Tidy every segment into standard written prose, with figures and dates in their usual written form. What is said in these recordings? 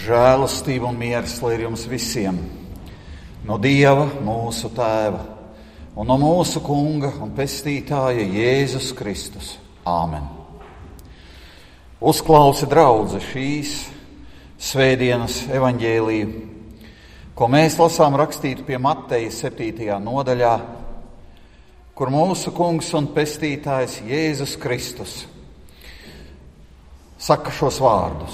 Žēlastība un miers, lai ir jums visiem, no Dieva, mūsu Tēva, un no mūsu Kunga un Pestītāja Jēzus Kristus. Āmen. Uzklausi, draudze, šīs svētdienas evaņģēliju, ko mēs lasām rakstītu pie Mateja 7. nodaļā, kur mūsu Kungs un Pestītājs Jēzus Kristus saka šos vārdus.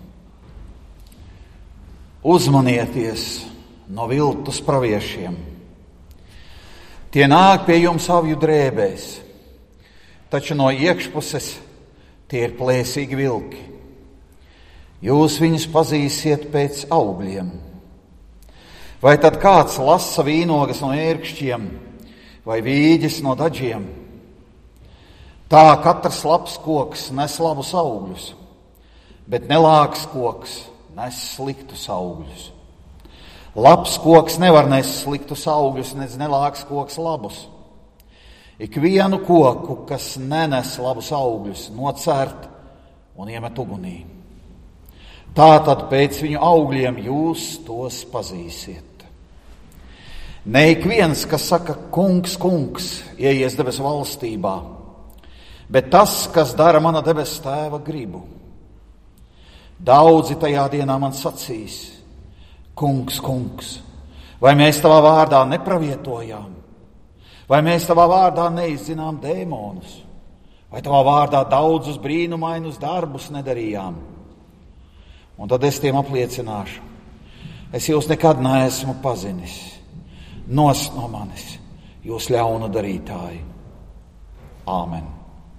Uzmanieties no viltus praviešiem. Tie nāk pie jums avju drēbēs, taču no iekšpuses tie ir plēsīgi vilki. Jūs viņus pazīsiet pēc augļiem. Vai tad kāds lasa vīnogas no ērkšķiem vai vīģes no daģiem? Tā katrs labs koks nes labus augļus, bet nelāgs koks nes sliktus augļus. Labs koks nevar nest sliktus augļus, nec nelāgs koks labus. Ikvienu koku, kas nenes labus augļus, nocērt un iemet ugunī. Tātad pēc viņu augļiem jūs tos pazīsiet. Ne ik viens, kas saka, kungs, kungs, ieies debesu valstībā, bet tas, kas dara mana debesu Tēva gribu. Daudzi tajā dienā man sacīs, kungs, kungs, vai mēs tavā vārdā nepravietojām, vai mēs tavā vārdā neizzinām dēmonus, vai tavā vārdā daudzus brīnumainus darbus nedarījām. Un tad es tiem apliecināšu, es jūs nekad neesmu pazinis, nost no manis, jūs ļaunu darītāji. Āmen.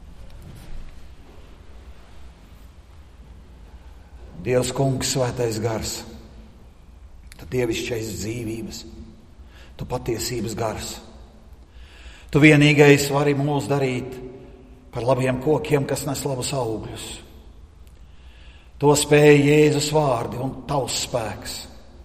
Dievs, Kungs, svētais gars, tu dievišķais dzīvības, tu patiesības gars. Tu vienīgais vari mūs darīt par labiem kokiem, kas nes labus augļus. To spēja Jēzus vārdi un tavs spēks.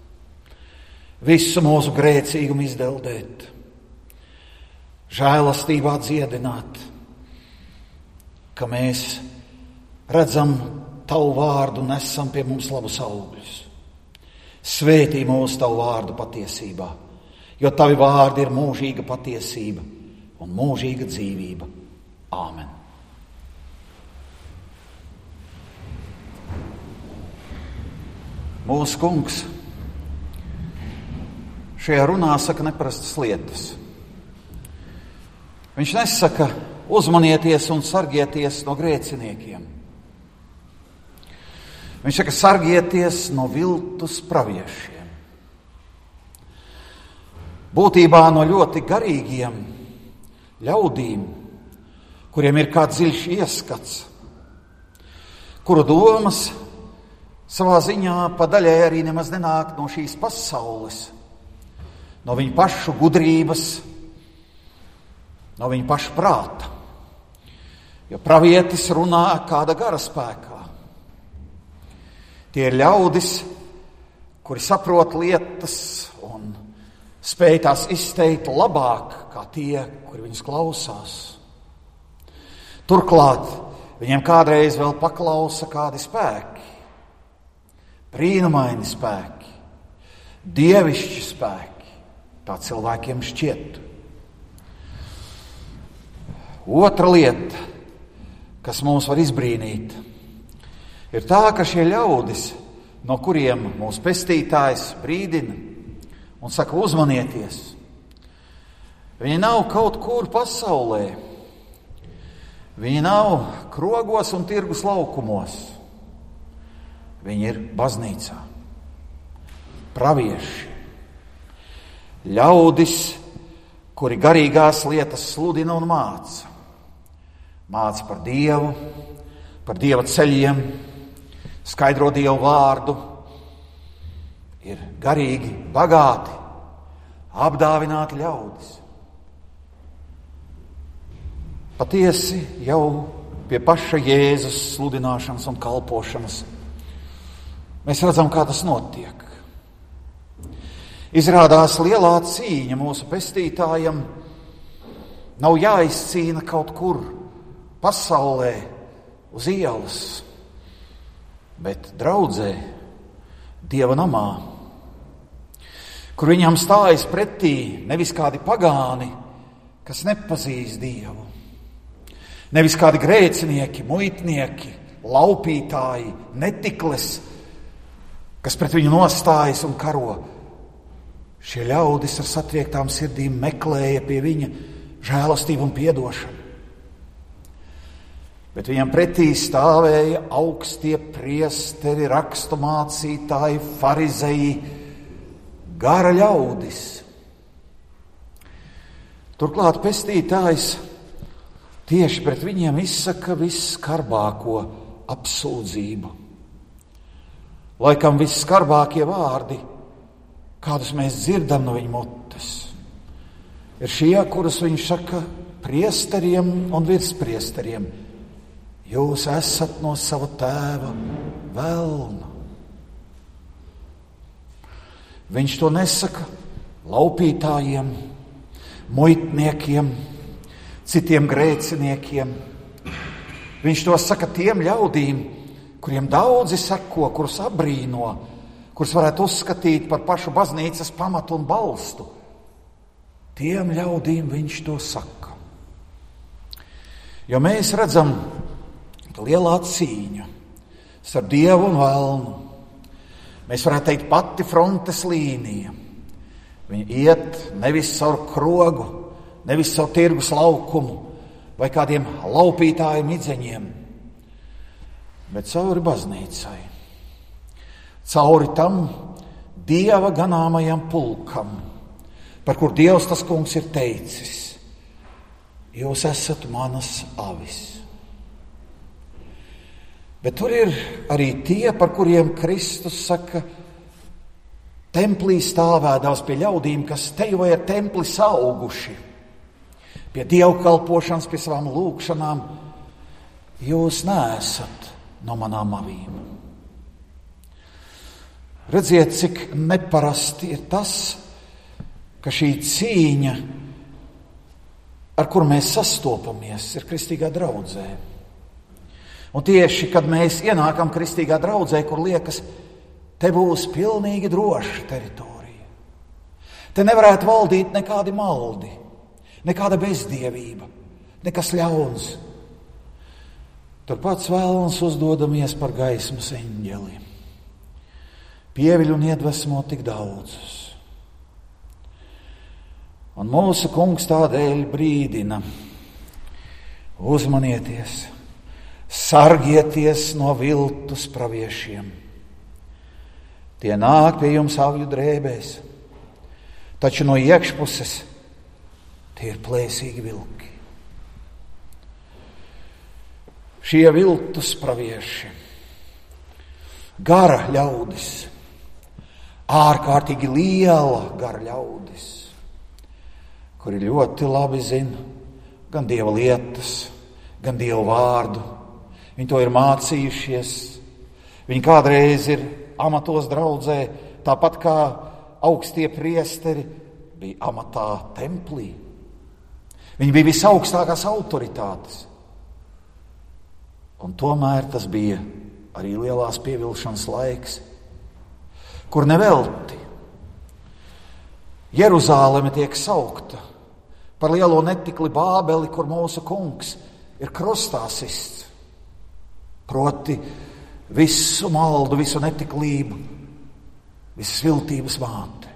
Visu mūsu grēcīgumu izdeldēt, žēlastībā dziedināt, ka mēs redzam tavu vārdu, nesam pie mums labus augļus. Svētī mūs tavu vārdu patiesībā, jo tavi vārdi ir mūžīga patiesība un mūžīga dzīvība. Āmen. Mūsu Kungs šajā runā saka neparastas lietas. Viņš nesaka, uzmanieties un sargieties no grēciniekiem. Viņš saka, sargieties no viltus praviešiem. Būtībā no ļoti garīgiem ļaudīm, kuriem ir kā dziļš ieskats, kuru domas savā ziņā pa daļai arī nemaz nenāk no šīs pasaules, no viņu pašu gudrības, no viņu pašu prāta. Jo pravietis runā kāda gara spēkā. Tie ir ļaudis, kuri saprot lietas un spēj tās izteikt labāk kā tie, kuri viņus klausās. Turklāt viņiem kādreiz vēl paklausa kādi spēki, brīnumaini spēki, dievišķi spēki, tā cilvēkiem šķiet. Otra lieta, kas mūs var izbrīnīt, ir tā, ka šie ļaudis, no kuriem mūsu pestītājs brīdina un saka, uzmanieties, viņi nav kaut kur pasaulē, viņi nav krogos un tirgus laukumos, viņi ir baznīcā, pravieši, ļaudis, kuri garīgās lietas sludina un māca. Māca par Dievu, par Dieva ceļiem, skaidro Dievu vārdu, ir garīgi, bagāti, apdāvināti ļaudis. Patiesi jau pie paša Jēzus sludināšanas un kalpošanas mēs redzam, kā tas notiek. Izrādās lielā cīņa mūsu pestītājam nav jāizcīna kaut kur pasaulē uz ielas, bet draudzē, Dieva namā, kur viņam stājas pretī nevis kādi pagāni, kas nepazīst Dievu, nevis kādi grēcinieki, muitnieki, laupītāji, netikles, kas pret viņu nostājas un karo. Šie ļaudis ar satriektām sirdīm meklēja pie viņa žēlastību un piedošanu. Bet viņam pretī stāvēja augstie priesteri, rakstu mācītāji, farizeji, gara ļaudis. Turklāt pestītājs tieši pret viņiem izsaka visskarbāko apsūdzību. Laikam visskarbākie vārdi, kādus mēs dzirdam no viņa mutes, ir šie, kurus viņš saka priesteriem un virspriesteriem. Jūs esat no sava tēva velna. Viņš to nesaka laupītājiem, muitniekiem, citiem grēciniekiem. Viņš to saka tiem ļaudīm, kuriem daudzi seko, kurus abrīno, kurus varētu uzskatīt par pašu baznīcas pamatu un balstu. Tiem ļaudīm viņš to saka. Jo mēs redzam, ka lielā cīņa starp Dievu un velnu, mēs varētu teikt pati frontes līnija. Viņa iet nevis caur krogu, nevis caur tirgus laukumu vai kādiem laupītāju midzeņiem, bet cauri baznīcai, cauri tam Dieva ganāmajam pulkam, par kur Dievs tas kungs ir teicis: jūs esat manas avis. Bet tur ir arī tie, par kuriem Kristus saka, templī stāvēdams pie ļaudīm, kas te jau ir templi sauguši, pie dievkalpošanas, pie savām lūkšanām. Jūs neesat no manām avīm. Redziet, cik neparasti ir tas, ka šī cīņa, ar kuru mēs sastopamies, ir kristīgā draudzē. Un tieši, kad mēs ienākam kristīgā draudzē, kur liekas, te būs pilnīgi droša teritorija. Te nevarētu valdīt nekādi maldi, nekāda bezdievība, nekas ļauns. Tur pats vēlns uzdodamies par gaismas eņģeli. Pieviļ un iedvesmo tik daudzus. Un mūsu kungs tādēļ brīdina: uzmanieties, sargieties no viltus praviešiem. Tie nāk pie jums avju drēbēs, taču no iekšpuses tie ir plēsīgi vilki. Šie viltus pravieši, gara ļaudis, ārkārtīgi liela gara ļaudis, kuri ļoti labi zina gan Dieva lietas, gan Dieva vārdu. Viņi to ir mācījušies. Viņi kādreiz ir amatos draudzē, tāpat kā augstie priesteri bija amatā templī. Viņi bija visaugstākās autoritātes. Un tomēr tas bija arī lielās pievilšanas laiks, kur nevelti Jeruzāleme tiek saukta par lielo netikli Bābeli, kur mūsu kungs ir krustā sists. Proti visu maldu, visu netiklību, visas viltības māte.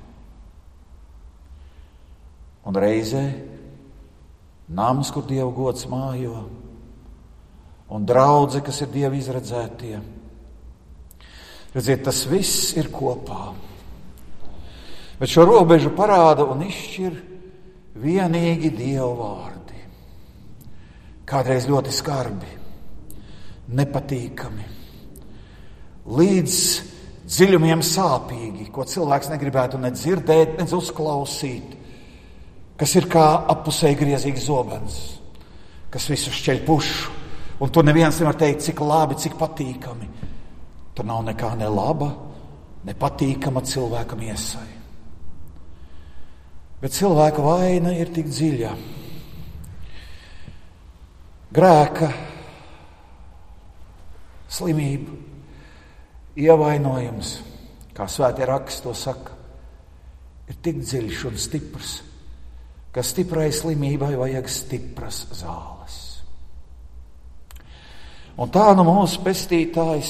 Un reizē nams, kur Dieva gods mājo, un draudze, kas ir Dieva izredzētie. Redziet, tas viss ir kopā. Bet šo robežu parāda un izšķir vienīgi Dieva vārdi. Kādreiz ļoti skarbi, nepatīkami, līdz dziļumiem sāpīgi, ko cilvēks negribētu ne dzirdēt, ne uzklausīt, kas ir kā appusēji griezīgs zobens, kas visu šķeļ pušu, un tur neviens nevar teikt, cik labi, cik patīkami. Tur nav nekā ne laba, ne patīkama cilvēka miesai. Bet cilvēka vaina ir tik dziļa. Grēka slimība, ievainojums, kā svētie raksti to saka, ir tik dziļš un stiprs, ka stiprai slimībai vajag stipras zāles. Un tā nu mūsu pestītājs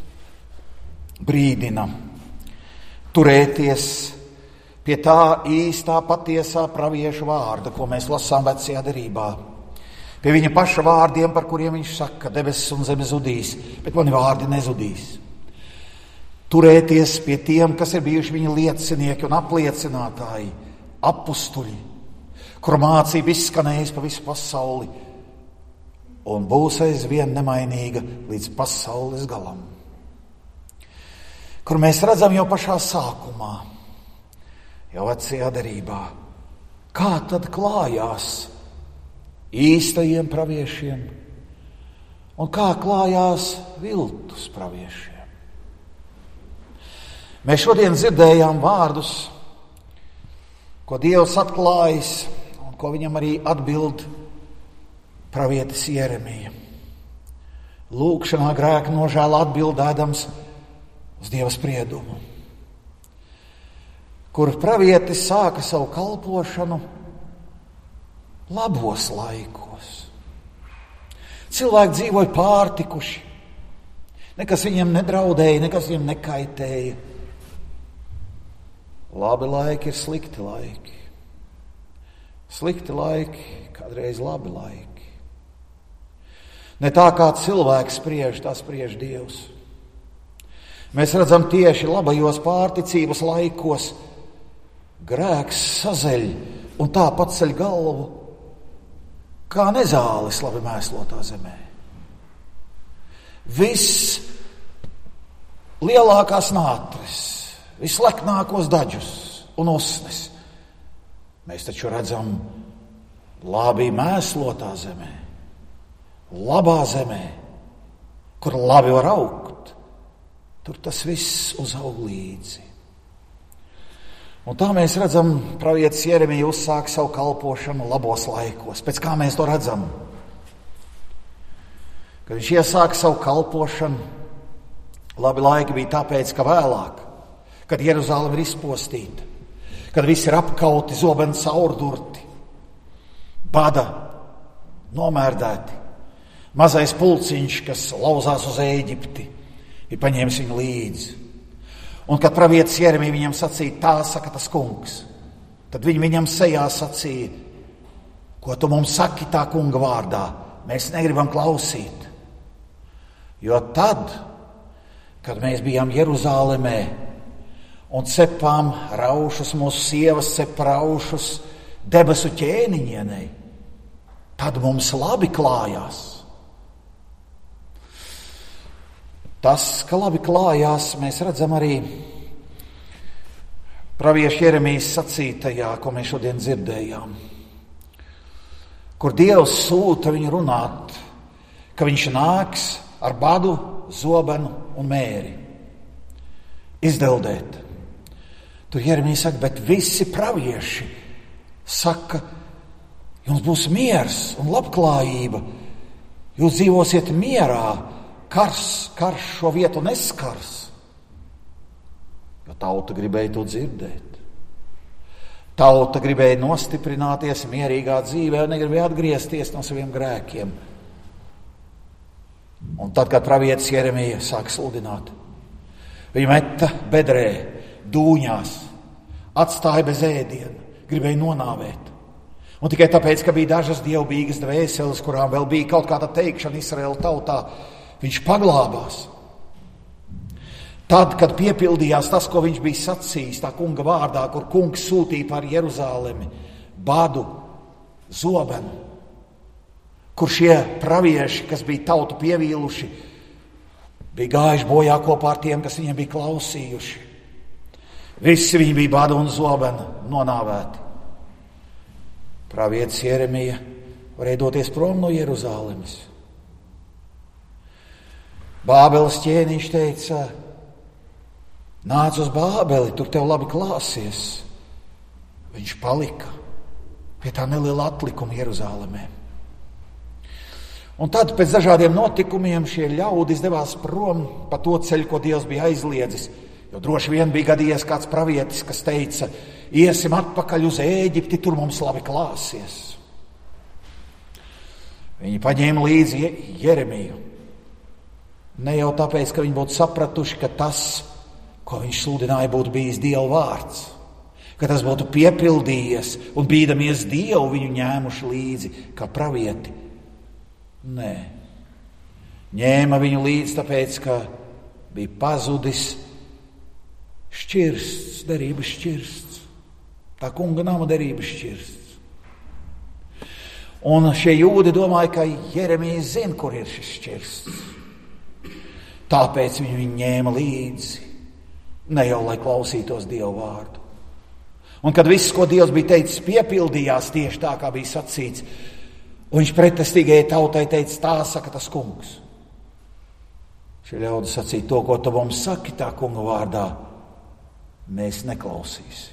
brīdina turēties pie tā īstā patiesā praviešu vārda, ko mēs lasām Vecajā derībā. Pie viņa paša vārdiem, par kuriem viņš saka, debesis un zeme zudīs, bet mani vārdi nezudīs. Turēties pie tiem, kas ir bijuši viņa liecinieki un apliecinātāji, apustuļi, kura mācība izskanējusi pa visu pasauli un būs aizvien nemainīga līdz pasaules galam. Kur mēs redzam jau pašā sākumā, jau Vecajā derībā, kā tad klājās īstajiem praviešiem un kā klājās viltus praviešiem. Mēs šodien dzirdējām vārdus, ko Dievs atklājis un ko viņam arī atbild pravietis Jeremija. Lūkšanā grēka nožēla atbildēdams uz Dieva spriedumu, kur pravietis sāka savu kalpošanu labos laikos. Cilvēki dzīvoja pārtikuši, nekas viņiem nedraudēja, nekas viņiem nekaitēja. Labi laiki ir slikti laiki. Slikti laiki, kādreiz labi laiki. Ne tā kā cilvēks spriež, tā spriež Dievs. Mēs redzam tieši labajos pārticības laikos grēks sazeļ un tā paceļ galvu, kā nezāles labi mēslotā zemē. Viss lielākās nātris, visleknākos daļus un osnes mēs taču redzam labi mēslotā zemē, labā zemē, kur labi var augt, tur tas viss uzaug līdzi. Un tā mēs redzam, pravietis Jeremija uzsāk savu kalpošanu labos laikos. Pēc kā mēs to redzam? Kad viņš iesāka savu kalpošanu, labi laiki bija tāpēc, ka vēlāk, kad Jeruzaleme ir izpostīta, kad visi ir apkauti, zobeni caurdurti, bada, nomērdēti, mazais pulciņš, kas lauzās uz Ēģipti, ir paņēmis viņu līdzi. Un kad pravietis Jeremija viņam sacīja, tā saka tas kungs, tad viņi viņam sejā sacīja, ko tu mums saki tā kunga vārdā, mēs negribam klausīt. Jo tad, kad mēs bijām Jeruzālemē un cepām raušus, mūsu sievas cepa raušus debesu ķēniņienei, tad mums labi klājās. Tas, ka labi klājās, mēs redzam arī pravieša Jeremijas sacītajā, ko mēs šodien dzirdējām, kur Dievs sūta viņu runāt, ka viņš nāks ar badu, zobenu un mēri izdeldēt. Tur Jeremija saka, bet visi pravieši saka, jums būs miers un labklājība, jūs dzīvosiet mierā, karš šo vietu neskars, jo tauta gribēja to dzirdēt. Tauta gribēja nostiprināties mierīgā dzīvē un negribēja atgriezties no saviem grēkiem. Un tad, kad pravietis Jeremija sāk sludināt, viņu meta bedrē, dūņās, atstāja bez ēdiena, gribēja nonāvēt. Un tikai tāpēc, ka bija dažas dievbijīgas dvēseles, kurām vēl bija kaut kāda teikšana Izraēla tautā, viņš paglābās. Tad, kad piepildījās tas, ko viņš bija sacījis tā kunga vārdā, kur kungs sūtīja pār Jeruzalemi, badu, zobenu, kur šie pravieši, kas bija tautu pievīluši, bija gājuši bojā kopā ar tiem, kas viņiem bija klausījuši. Visi viņi bija badu un zobenu nonāvēti. Pravietis Jeremija varēja doties prom no Jeruzalemes. Bābeles ķēniņš teica, nāc uz Bābeli, tur tev labi klāsies. Viņš palika pie tā neliela atlikuma Jeruzālēmē. Un tad pēc dažādiem notikumiem šie ļaudis devās prom pa to ceļu, ko Dievs bija aizliedzis, Jo droši vien bija gadījies kāds pravietis, kas teica, iesim atpakaļ uz Ēģipti, tur mums labi klāsies. Viņi paņēma līdzi Jeremiju. Ne jau tāpēc, ka viņi būtu sapratuši, ka tas, ko viņš sludināja, būtu bijis Dieva vārds, ka tas būtu piepildījies un bīdamies Dievu viņu ņēmuši līdzi kā pravieti. Nē. Ņēma viņu līdzi tāpēc, ka bija pazudis šķirsts, derības šķirsts. Tā kunga nama derības šķirsts. Un šie jūdi domāja, ka Jeremijs zina, kur ir šis šķirsts. Tāpēc viņu ņēma līdzi, ne jau lai klausītos Dieva vārdu. Un kad viss, ko Dievs bija teicis, piepildījās tieši tā, kā bija sacīts, un viņš pretestīgajai tautai teica, tā saka tas kungs. Šie ļaudis sacīja, to, ko tu mums saki tā kunga vārdā, mēs neklausīsim.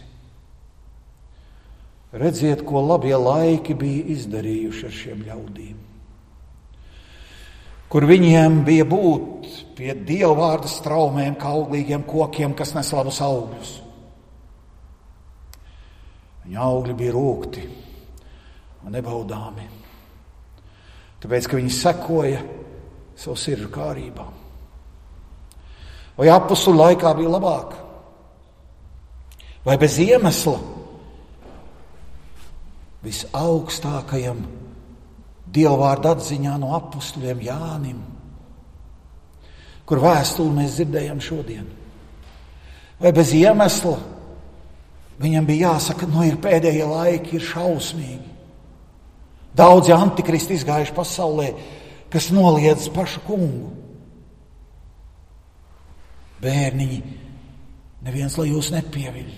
Redziet, ko labie laiki bija izdarījuši ar šiem ļaudīm. Kur viņiem bija būt pie Dieva vārda straumēm, kā auglīgiem kokiem, kas nes labus augļus. Viņa augļi bija rūgti un nebaudāmi, tāpēc, ka viņi sekoja savu sirdžu kārībām. Vai apustuļu laikā bija labāk? Vai bez iemesla visaugstākajam Dieva vārda atziņā no apustuļiem Jānim, kur vēstuli mēs dzirdējam šodien? Vai bez iemesla viņam bija jāsaka, ir pēdējie laiki, ir šausmīgi. Daudzi antikristi izgājuši pasaulē, kas noliedz pašu kungu. Bērniņi, neviens, lai jūs nepieviļ.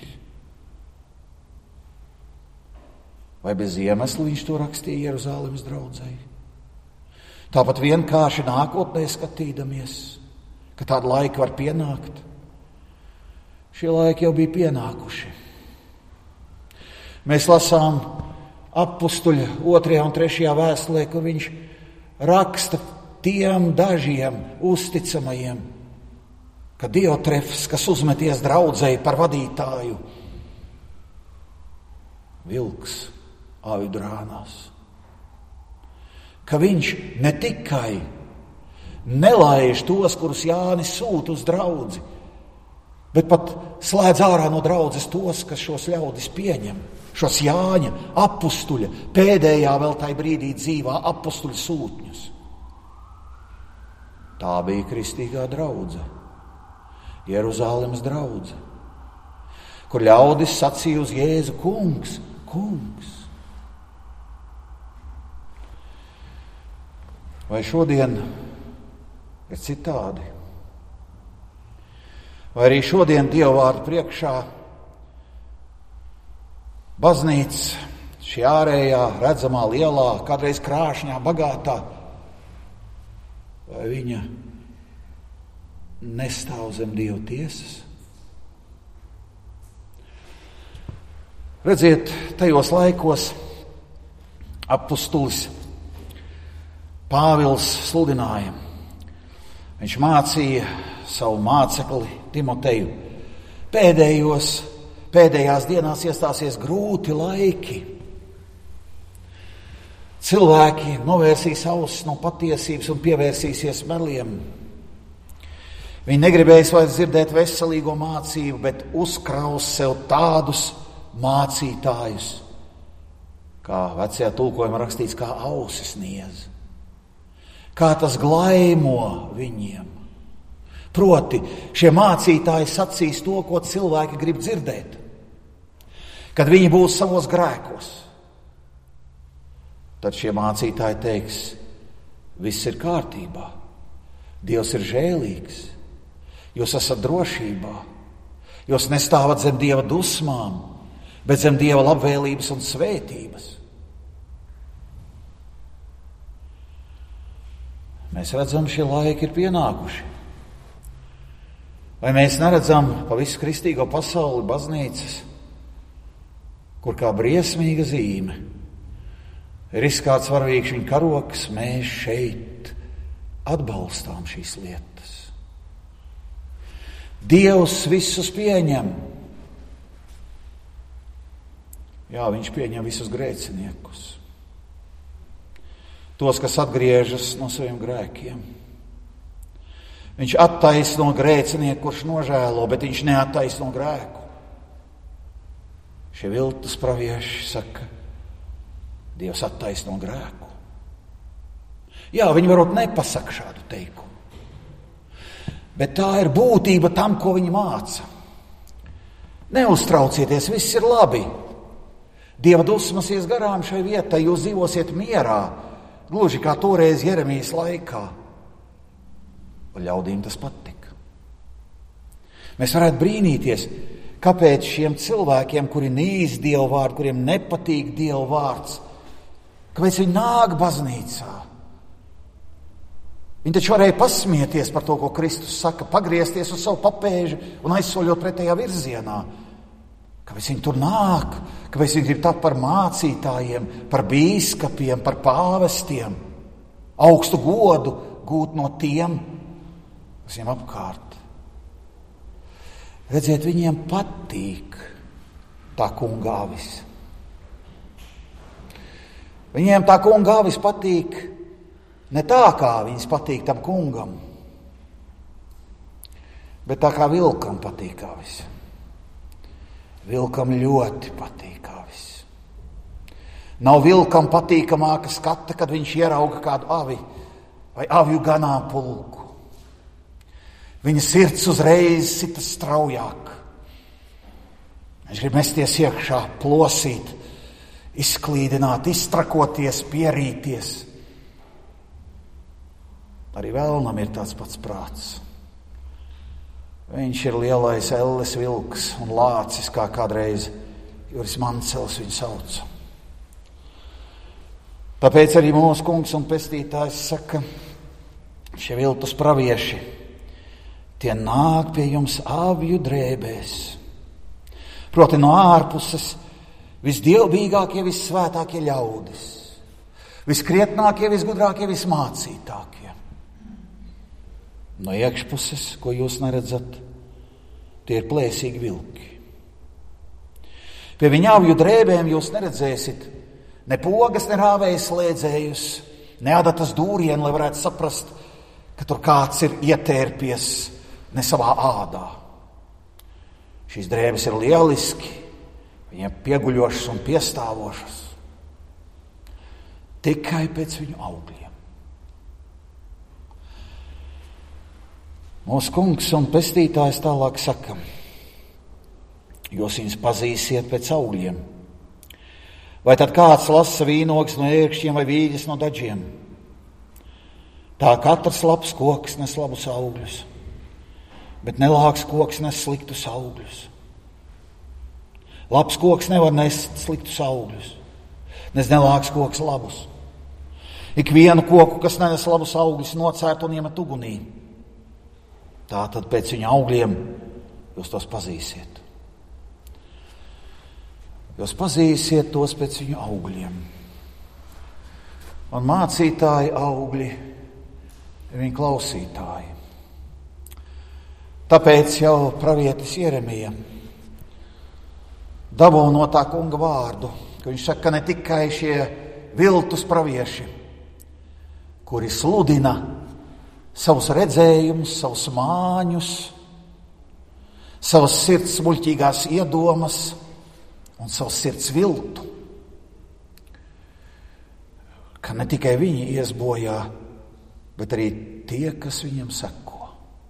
Vai bez iemesla viņš to rakstīja Jeruzalemes draudzei? Tāpat vienkārši nākotnē skatīdamies, ka tādi laiki var pienākt. Šie laiki jau bija pienākuši. Mēs lasām apustuļa 2. un 3. vēstulē, kur viņš raksta tiem dažiem uzticamajiem, ka Diotrefs, kas uzmeties draudzei par vadītāju, vilks avidu rānās. Ka viņš ne tikai nelaiž tos, kurus Jānis sūta uz draudzi, bet pat slēdz ārā no draudzes tos, kas šos ļaudis pieņem, šos Jāņa apustuļa, pēdējā vēl tai brīdī dzīvā apustuļa sūtņus. Tā bija kristīgā draudze, Jeruzalemes draudze, kur ļaudis sacīja uz Jēzu, kungs, kungs. Vai šodien ir citādi? Vai arī šodien Dieva vārda priekšā baznīca, šī ārējā, redzamā, lielā, kādreiz krāšņā, bagātā, vai viņa nestāv zem Dieva tiesas? Redziet, tajos laikos apustulis Pāvils sludināja. Viņš mācīja savu mācekli Timoteju. Pēdējās dienās iestāsies grūti laiki. Cilvēki novērsīs ausis no patiesības un pievērsīsies meliem. Viņi negribēs vairs dzirdēt veselīgo mācību, bet uzkraus sev tādus mācītājus, kā vecajā tulkojumā rakstīts, kā ausis niez. Kā tas glaimo viņiem. Proti, šie mācītāji sacīs to, ko cilvēki grib dzirdēt, kad viņi būs savos grēkos. Tad šie mācītāji teiks, viss ir kārtībā, Dievs ir žēlīgs, jūs esat drošībā, jūs nestāvat zem Dieva dusmām, bet zem Dieva labvēlības un svētības. Mēs redzam, šie laiki ir pienākuši. Vai mēs neredzam pa visu kristīgo pasauli baznīcas, kur kā briesmīga zīme ir izkāds varavīkšņu karoks, mēs šeit atbalstām šīs lietas. Dievs visus pieņem. Jā, viņš pieņem visus grēciniekus. Tos, kas atgriežas no saviem grēkiem. Viņš attaisno grēcinieku, kurš nožēlo, bet viņš neattaisno grēku. Šie viltus pravieši saka, Dievs attaisno grēku. Jā, viņi varbūt nepasaka šādu teikumu. Bet tā ir būtība tam, ko viņi māca. Neuztraucieties, viss ir labi. Dieva dusmas ies garām šai vietai, jūs dzīvosiet mierā, gluži kā toreiz Jeremijas laikā. Un ļaudīm tas patika. Mēs varētu brīnīties, kāpēc šiem cilvēkiem, kuri nīst Dievu vārdu, kuriem nepatīk Dievu vārds, kāpēc viņi nāk baznīcā. Viņi taču varēja pasmieties par to, ko Kristus saka, pagriezties uz savu papēži un aizsoļot pretējā virzienā. Kāpēc viņi tur nāk? Kāpēc viņi grib tapt par mācītājiem, par bīskapiem, par pāvestiem? Augstu godu gūt no tiem, kas viņiem apkārt. Redziet, viņiem patīk tā kunga avis. Viņiem tā kunga avis patīk ne tā, kā viņas patīk tam kungam, bet tā kā vilkam patīk avis. Vilkam ļoti patīk avis. Nav vilkam patīkamāka skata, kad viņš ierauga kādu avi vai avju ganāmpulku. Viņa sirds uzreiz sitas straujāk. Viņš grib mesties iekšā, plosīt, izklīdināt, iztrakoties, pierīties. Arī vēlnam ir tāds pats prāts. Viņš ir lielais elles vilks un lācis, kā kādreiz Juris Mancels viņu sauca. Tāpēc arī mūsu kungs un pestītājs saka, šie viltus pravieši, tie nāk pie jums avju drēbēs. Proti no ārpuses visdievbīgākie, vissvētākie ļaudis, viskrietnākie, visgudrākie, vismācītākie. No iekšpuses, ko jūs neredzat, tie ir plēsīgi vilki. Pie viņa avju drēbēm jūs neredzēsiet ne pogas, ne rāvējas slēdzējus, ne adatas dūrienu, lai varētu saprast, ka tur kāds ir ietērpies ne savā ādā. Šīs drēbes ir lieliski, viņiem pieguļošas un piestāvošas. Tikai pēc viņu augļiem. Mūsu kungs un pestītājs tālāk saka, jūs viņus pazīsiet pēc augļiem. Vai tad kāds lasa vīnogas no ērkšķiem vai vīģes no dažiem? Tā katrs labs koks nes labus augļus, bet nelāks koks nes sliktus augļus. Labs koks nevar nest sliktus augļus, nes nelāks koks labus. Ikvienu koku, kas nenes labus augļus, nocērt un iemet ugunī. Tātad pēc viņa augļiem jūs tos pazīsiet. Jūs pazīsiet tos pēc viņu augļiem. Un mācītāji augļi ir viņa klausītāji. Tāpēc jau pravietis Jeremija dabū no tā kunga vārdu, ka viņš saka, ne tikai šie viltus pravieši, kuri sludina savus redzējumus, savus māņus, savas sirds muļķīgās iedomas un savas sirds viltu. Ka ne tikai viņi ies bojā, bet arī tie, kas viņam seko.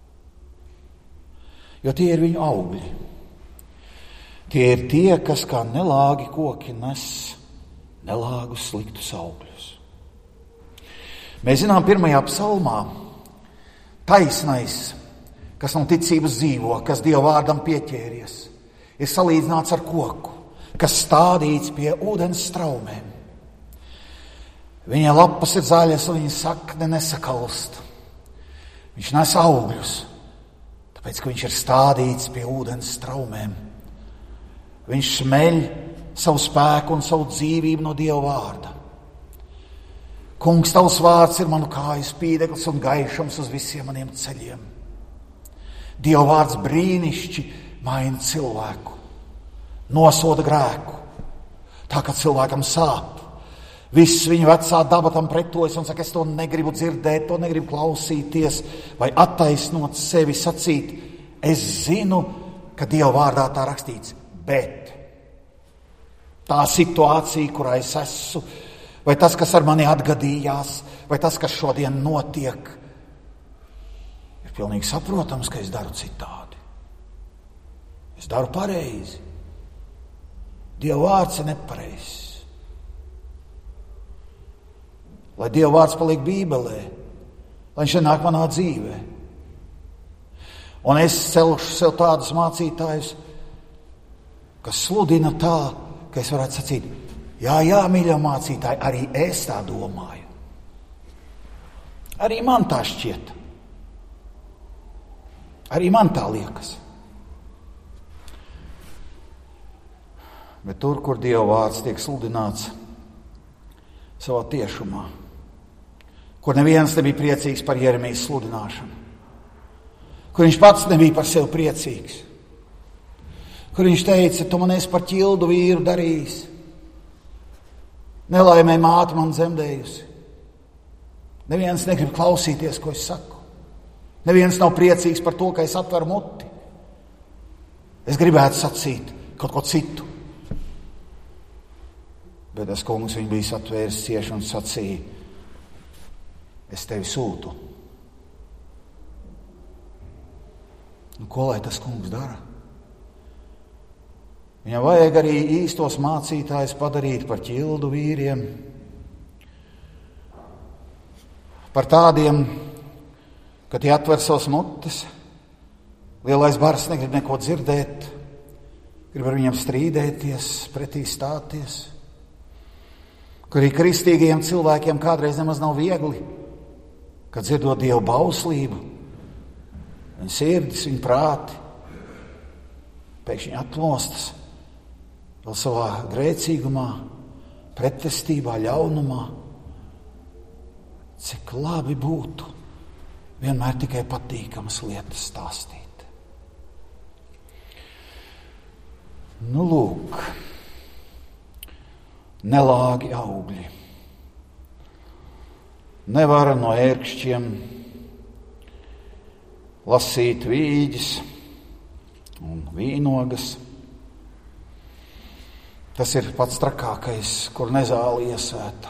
Jo tie ir viņu augļi. Tie ir tie, kas kā nelāgi koki nes nelāgus sliktus augļus. Mēs zinām 1. psalmā, taisnais, kas no ticības dzīvo, kas Dieva vārdam pieķēries, ir salīdzināts ar koku, kas stādīts pie ūdens straumēm. Viņa lapas ir zaļas un viņa sakne nesakalst. Viņš nes augļus, tāpēc, ka viņš ir stādīts pie ūdens straumēm. Viņš smeļ savu spēku un savu dzīvību no Dieva vārda. Kungs, tavs vārds ir manu kāju spīdeklis un gaišums uz visiem maniem ceļiem. Dieva vārds brīnišķi maina cilvēku, nosoda grēku. Tā kā cilvēkam sāp, viss viņa vecā daba tam pretojas un saka, es to negribu dzirdēt, to negribu klausīties, vai attaisnot sevi, sacīt, es zinu, ka Dieva vārdā tā rakstīts, bet tā situācija, kurā es esmu, vai tas, kas ar mani atgadījās, vai tas, kas šodien notiek, ir pilnīgi saprotams, ka es daru citādi. Es daru pareizi. Dieva vārds ir nepareizs. Lai Dieva vārds paliek Bībelē, lai viņš nenāk manā dzīvē. Un es celšu sev tādus mācītājus, kas sludina tā, ka es varētu sacīt, jā, mīļā mācītāji, arī es tā domāju. Arī man tā šķiet. Arī man tā liekas. Bet tur, kur Dieva vārds tiek sludināts savā tiešumā, kur neviens nebija priecīgs par Jeremijas sludināšanu, kur viņš pats nebija par sevi priecīgs, kur viņš teica, tu man esi par ķildu vīru darījis, nelaimē māte man dzemdējusi. Neviens negrib klausīties, ko es saku. Neviens nav priecīgs par to, ka es atveru muti. Es gribētu sacīt kaut ko citu. Bet tas kungs viņu bija satvēris cieši un sacīja, es tevi sūtu. Nu, ko lai tas kungs dara? Viņam vajag arī īstos mācītājus padarīt par ķildu vīriem, par tādiem, ka tie atver savas mutes, lielais bars negrib neko dzirdēt, grib ar viņiem strīdēties, pretī stāties, kur arī kristīgajiem cilvēkiem kādreiz nemaz nav viegli, kad dzirdot Dievu bauslību, viņa sirdis, viņa prāti, pēkšņi atmostas vēl savā grēcīgumā, pretestībā, ļaunumā. Cik labi būtu vienmēr tikai patīkamas lietas stāstīt. Nu, lūk, nelāgi augļi. Nevar no ērkšķiem lasīt vīģis un vīnogas. Tas ir pats trakākais, kur nezāli iesēta.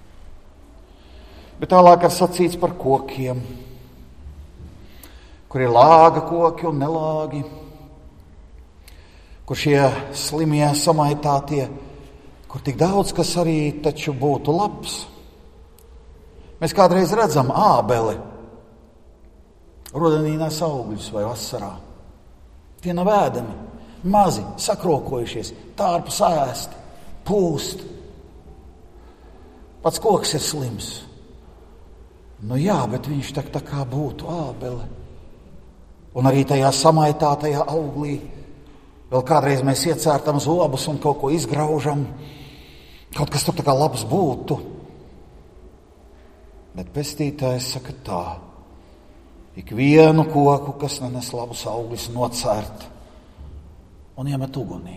Bet tālāk ir sacīts par kokiem, kur ir lāga koki un nelāgi, kur šie slimie samaitātie, kur tik daudz, kas arī taču būtu labs. Mēs kādreiz redzam ābeli, rudenī nes augļus vai vasarā. Tie nav ēdami, mazi, sakrokojušies, tārpu sēsti, pūst. Pats koks ir slims. Nu jā, bet viņš tā kā būtu ābele. Un arī tajā samaitātajā auglī vēl kādreiz mēs iecērtam zobus un kaut ko izgraužam. Kaut kas tur tā kā labs būtu. Bet pestītājs saka tā. Ikvienu koku, kas nenes labus augļus, nocērt un iemet ugunī.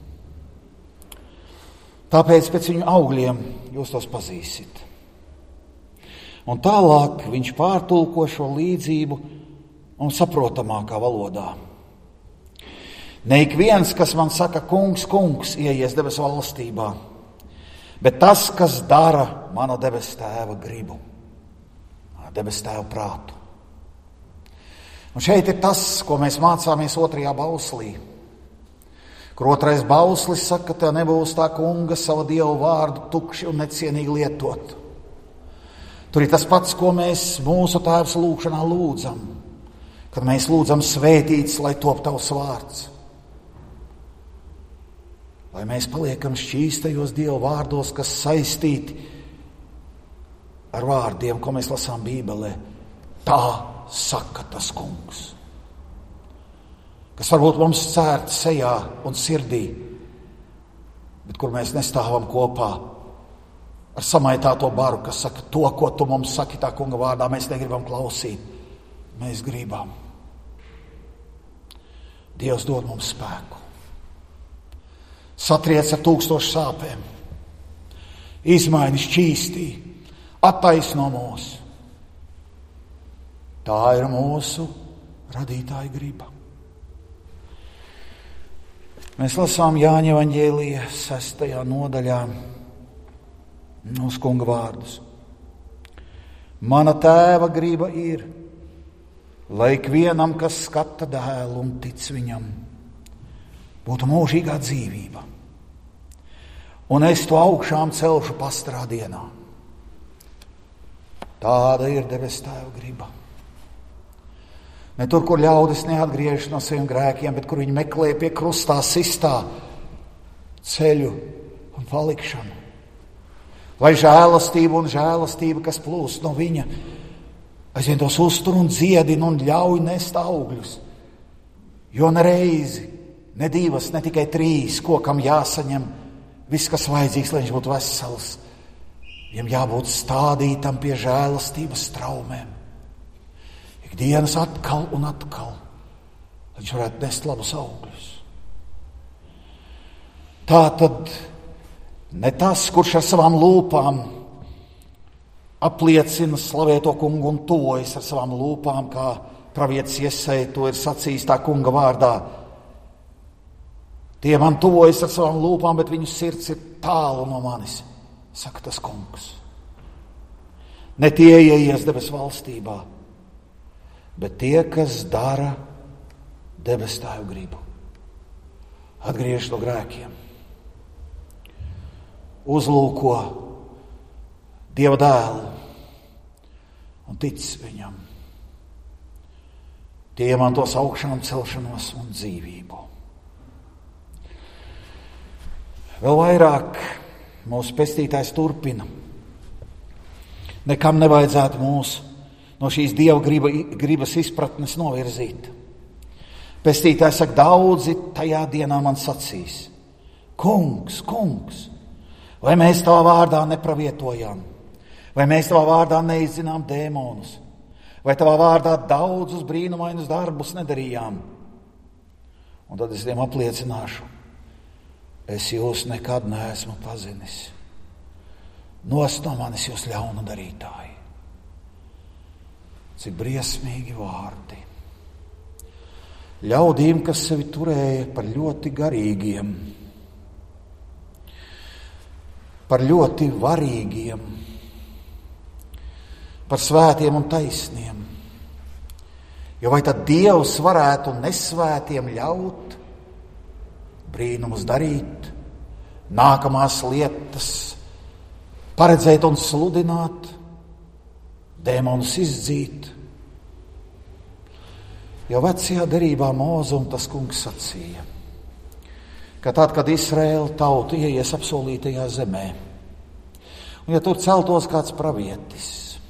Tāpēc pēc viņu augļiem jūs tos pazīsit. Un tālāk viņš pārtulko šo līdzību un saprotamākā valodā. Ne ik viens, kas man saka, kungs, kungs, ieies debesu valstībā, bet tas, kas dara mana debesu tēva gribu, debesu tēva prātu. Un šeit ir tas, ko mēs mācāmies 2. bauslī, kur 2. bauslis saka, ka tev nebūs tā kunga savu Dievu vārdu tukši un necienīgi lietot. Tur ir tas pats, ko mēs mūsu Tēvs lūgšanā lūdzam, kad mēs lūdzam svētīts, lai top tavs vārds. Lai mēs paliekam šķīstajos Dieva vārdos, kas saistīti ar vārdiem, ko mēs lasām Bībelē. Tā saka tas kungs. Kas varbūt mums cērt sejā un sirdī, bet kur mēs nestāvam kopā ar samaitāto baru, kas saka, to, ko tu mums saki tā kunga vārdā, mēs negribam klausīt. Mēs gribam. Dievs dod mums spēku. Satriec ar 1000 sāpēm, izmaini šķīstī, attaisno mūsu. Tā ir mūsu radītāja griba. Mēs lasām Jāņa evaņģēlija 6. nodaļā mūsu kunga vārdus. Mana tēva griba ir, lai ikvienam, kas skata dēlu un tic viņam, būtu mūžīgā dzīvība. Un es to augšām celšu pastarā dienā. Tāda ir debes tēva griba. Ne tur, kur ļaudis neatgriežas no saviem grēkiem, bet kur viņi meklē pie krustā sistā ceļu un palikšanu. Lai žēlastība un žēlastība, kas plūst no viņa, aizvien tos uztur un dziedina un ļauj nest augļus. Jo ne reizi, ne 2, ne tikai 3 kokam jāsaņem viss, kas vajadzīgs, lai viņš būtu vesels. Viņam jābūt stādītam pie žēlastības straumēm. Ikdienas atkal un atkal, lai viņš varētu nest labus augļus. Tā tad ne tas, kurš ar savām lūpām apliecina slavēto kungu un tuvojas ar savām lūpām, kā pravietis Jesaja to ir sacījis tā kunga vārdā. Tie man tuvojas ar savām lūpām, bet viņu sirds ir tālu no manis, saka tas kungs. Ne tie ieies debes valstībā, bet tie, kas dara debes tēva gribu. Atgriež no grēkiem. Uzlūko Dieva dēlu un tic viņam. Tie iemantos augšām celšanos un dzīvību. Vēl vairāk mūsu pestītājs turpina. Nekam nevajadzētu mūs no šīs Dieva gribas izpratnes novirzīt. Pestītājs saka, daudzi tajā dienā man sacīs: Kungs, kungs, vai mēs tavā vārdā nepravietojām? Vai mēs tavā vārdā neizzinām dēmonus? Vai tavā vārdā daudzus brīnumainus darbus nedarījām? Un tad es tiem apliecināšu: es jūs nekad neesmu pazinis. Nost no manis jūs ļaunu darītāji. Cik briesmīgi vārdi. Ļaudīm, kas sevi turēja par ļoti garīgiem, par ļoti varīgiem, par svētiem un taisniem. Jo vai tad Dievs varētu nesvētiem ļaut brīnumus darīt, nākamās lietas paredzēt un sludināt, dēmonus izdzīt? Jo vecajā derībā Mūzum tas kungs sacīja, ka tad, kad Izraēla tauta ieies apsolītajā zemē, un ja tur celtos kāds pravietis,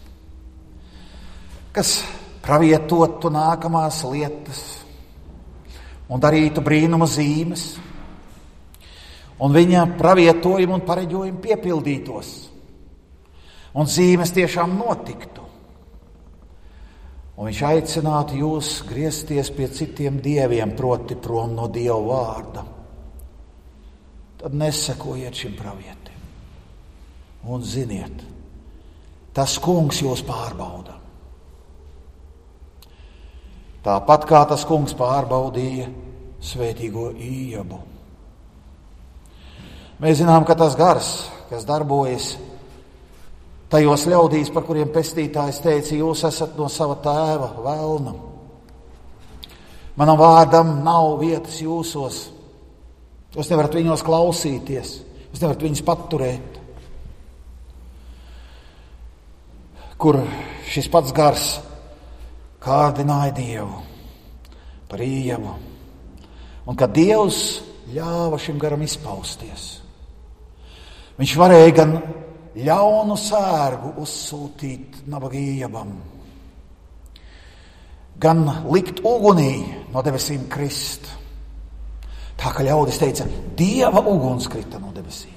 kas pravietotu nākamās lietas un darītu brīnuma zīmes, un viņa pravietojumi un pareģojumi piepildītos, un zīmes tiešām notiktu, un viņš aicinātu jūs griezties pie citiem dieviem, proti prom no Dieva vārda, tad nesekojiet šim pravietim. Un ziniet, tas kungs jūs pārbauda. Tāpat kā tas kungs pārbaudīja svētīgo Ījobu. Mēs zinām, ka tas gars, kas darbojas tajos ļaudīs, par kuriem pestītājs teica, jūs esat no sava tēva velna. Manam vārdam nav vietas jūsos. Jūs nevarat viņos klausīties. Jūs nevarat viņus paturēt. Kur šis pats gars kārdināja Dievu par Ījobu. Un kad Dievs ļāva šim garam izpausties, viņš varēja gan ļaunu sērgu uzsūtīt nabaga Ījobam, gan likt ugunī no debesīm krist. Tā kā ļaudis teica, Dieva uguns krita no debesīm.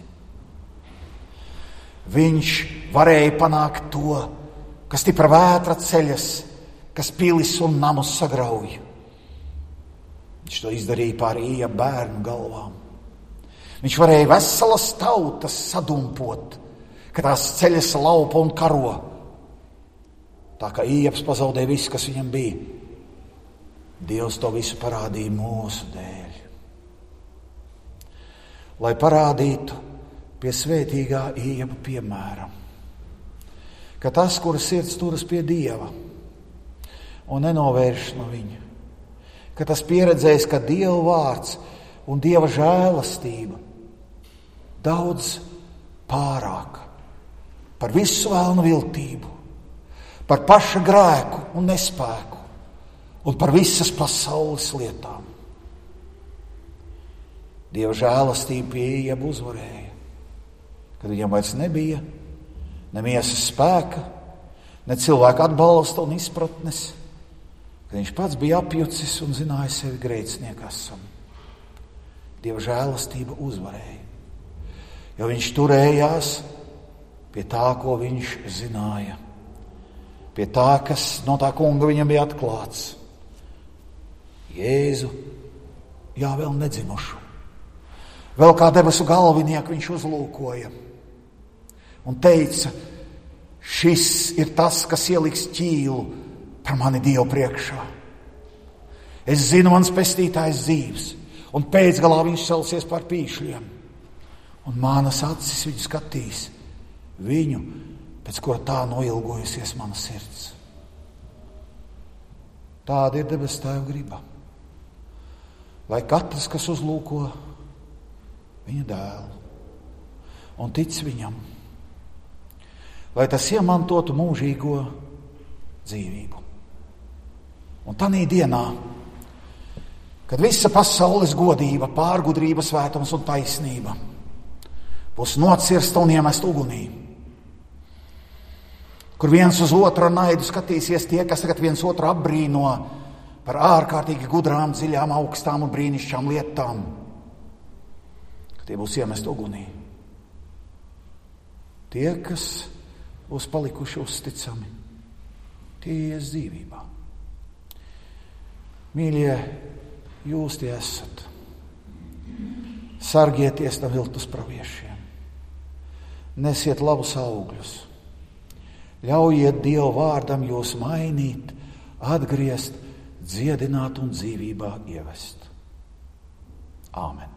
Viņš varēja panākt to, kas stipra vētra ceļas, kas pilis un namus sagrauj. Viņš to izdarīja pār Ieja bērnu galvām. Viņš varēja veselas tautas sadumpot, ka tās ceļas laupa un karo. Tā kā Ieps pazaudēja visu, kas viņam bija. Dievs to visu parādīja mūsu dēļ. Lai parādītu pie svētīgā Iepa piemēra, ka tas, kura sirds turas pie Dieva un nenovērš no viņa, ka tas pieredzējis, ka Dieva vārds un Dieva žēlastība daudz pārāk par visu vēlnu viltību, par paša grēku un nespēku un par visas pasaules lietām. Dieva žēlastība pie Iepa uzvarēja, kad viņam vairs nebija ne miesas spēka, ne cilvēka atbalsta un izpratnes, kad viņš pats bija apjucis un zināja sevi grēcinieku esam. Dieva žēlastība uzvarēja, jo viņš turējās pie tā, ko viņš zināja, pie tā, kas no tā kunga viņam bija atklāts. Jēzu, jā, vēl nedzimušu. Vēl kā debesu galvinieku viņš uzlūkoja un teica, šis ir tas, kas ieliks ķīlu par mani Dievu priekšā. Es zinu, mans pestītājs dzīvs, un pēcgalā viņš celsies par pīšļiem, un manas acis viņu skatīs, viņu, pēc kura tā noilgojusies mana sirds. Tāda ir debes Tēva griba, lai katrs, kas uzlūko viņa dēlu un tic viņam, lai tas iemantotu mūžīgo dzīvību. Un tanī dienā, kad visa pasaules godība, pārgudrība, svētums un taisnība būs nocirsta un iemest ugunī, kur viens uz otru naidu skatīsies tie, kas tagad viens otru apbrīno par ārkārtīgi gudrām, dziļām, augstām un brīnišķām lietām, ka tie būs iemest ugunī. Tie, kas būs palikuši uzticami, tie ies dzīvībā. Mīļie, jūs tie esat. Sargieties no viltus praviešiem. Nesiet labus augļus. Ļaujiet Dieva vārdam jūs mainīt, atgriezt, dziedināt un dzīvībā ievest. Āmen.